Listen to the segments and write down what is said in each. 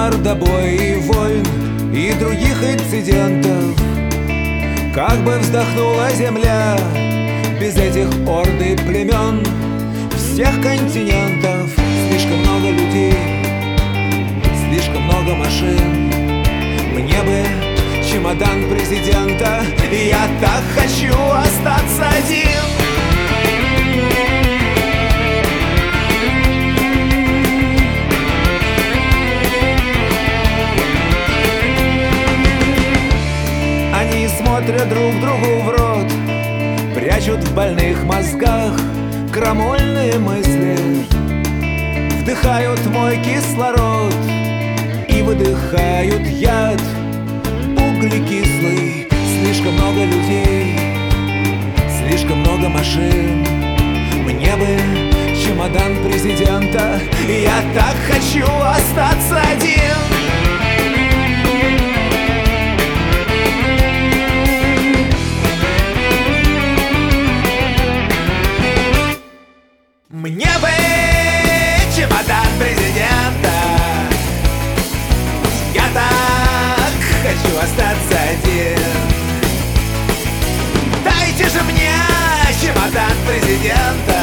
мордобои, войн и других инцидентов. Как бы вздохнула земля без этих орд и племен всех континентов. Слишком много людей, слишком много машин. Мне бы чемодан президента, и я так хочу остаться один. Они смотрят друг другу в рот, прячут в больных мозгах крамольные мысли, вдыхают мой кислород и выдыхают яд углекислый. Слишком много людей, слишком много машин. Мне бы чемодан президента, и я так хочу остаться один. Мне бы чемодан президента, я так хочу остаться один. Дайте же мне чемодан президента,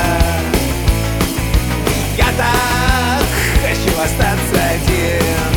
я так хочу остаться один.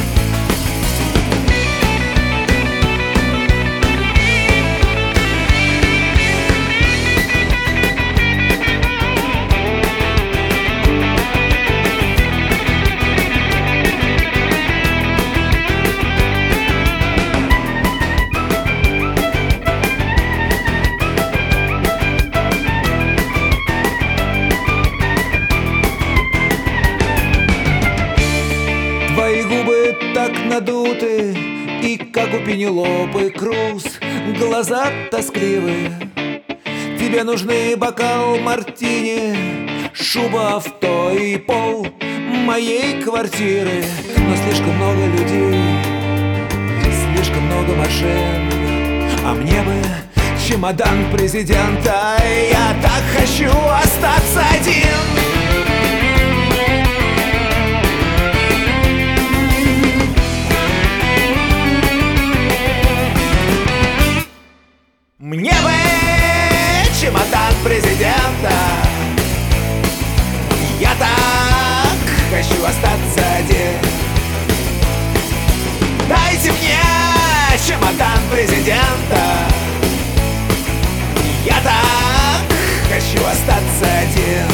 Твои губы так надуты, и как у Пенелопы Круз глаза тоскливые. Тебе нужны бокал мартини, шуба, авто и пол моей квартиры. Но слишком много людей, слишком много машин. А мне бы чемодан президента, я так хочу остаться один. Мне бы чемодан президента, я так хочу остаться один. Дайте мне чемодан президента, я так хочу остаться один.